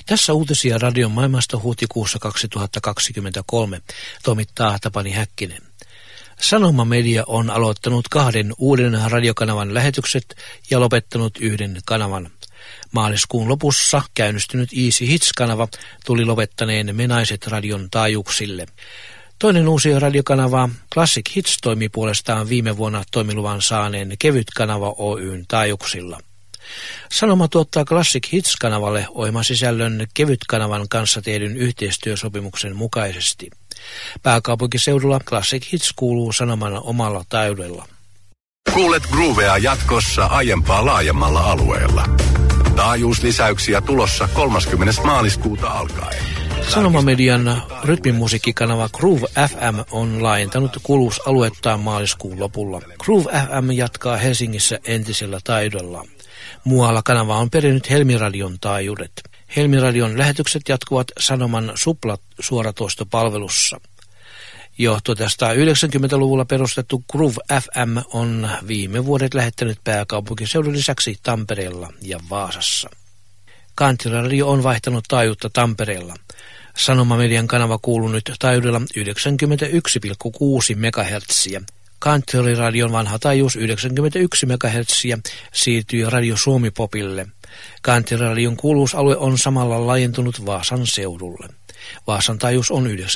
Tässä uutisia radion maailmasta huhtikuussa 2023, toimittaa Tapani Häkkinen. Sanoma Media on aloittanut 2 uuden radiokanavan lähetykset ja lopettanut 1 kanavan. Maaliskuun lopussa käynnistynyt Easy Hits-kanava tuli lopettaneen Me Naiset radion taajuuksille. Toinen uusi radiokanava Classic Hits toimi puolestaan viime vuonna toimiluvan saaneen Kevyt-kanava Oyn taajuuksilla. Sanoma tuottaa Classic Hits-kanavalle ohjelmasisällön Kevyt-kanavan kanssa tehdyn yhteistyösopimuksen mukaisesti. Pääkaupunkiseudulla Classic Hits kuuluu Sanoman omalla taajuudella. Kuulet Groovea jatkossa aiempaa laajemmalla alueella. Taajuuslisäyksiä tulossa 30. maaliskuuta alkaen. Sanomamedian rytmimusiikkikanava Groove FM on laajentanut kuuluvuusaluettaan maaliskuun lopulla. Groove FM jatkaa Helsingissä entisellä taajuudella. Muualla kanava on perinyt Helmiradion taajuudet. Helmiradion lähetykset jatkuvat Sanoman Supla-suoratoistopalvelussa. Jo 1990-luvulla perustettu Groove FM on viime vuodet lähettänyt pääkaupunkiseudun lisäksi Tampereella ja Vaasassa. Kanttiradio on vaihtanut taajuutta Tampereella. Sanomamedian kanava kuuluu nyt taajuudella 91,6 MHz. Kantteriradion vanha taajuus 91 MHz siirtyi Radio Suomi Popille. Kantteriradion kuuluvuusalue on samalla laajentunut Vaasan seudulle. Vaasan taajuus on 93,4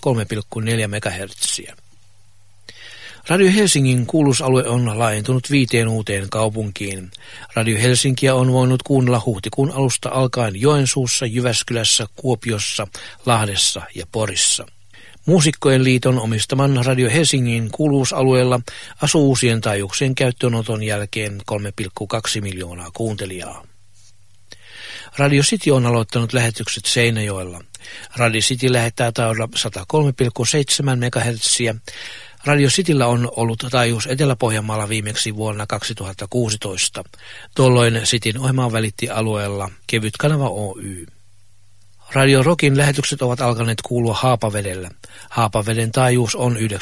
MHz. Radio Helsingin kuuluvuusalue on laajentunut 5 uuteen kaupunkiin. Radio Helsinkiä on voinut kuunnella huhtikuun alusta alkaen Joensuussa, Jyväskylässä, Kuopiossa, Lahdessa ja Porissa. Muusikkojen liiton omistaman Radio Helsingin kuuluvuusalueella asuu uusien taajuuksien käyttöönoton jälkeen 3,2 miljoonaa kuuntelijaa. Radio City on aloittanut lähetykset Seinäjoella. Radio City lähettää taajuudella 103,7 MHz. Radio Cityllä on ollut taajuus Etelä-Pohjanmaalla viimeksi vuonna 2016. Tuolloin Cityn ohjelmaa välitti alueella Kevyt-kanava Oy. Radio Rockin lähetykset ovat alkaneet kuulua Haapavedellä. Haapaveden taajuus on 93,7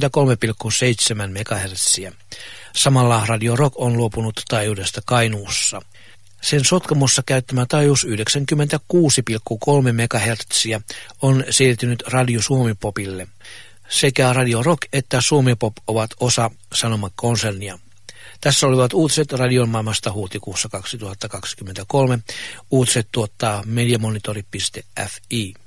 MHz. Samalla Radio Rock on luopunut taajuudesta Kainuussa. Sen Sotkamossa käyttämä taajuus 96,3 MHz on siirtynyt Radio Suomi Popille. Sekä Radio Rock että Suomi Pop ovat osa Sanoma-konsernia. Tässä olivat uutiset radion maailmasta huhtikuussa 2023. Uutiset tuottaa mediamonitori.fi.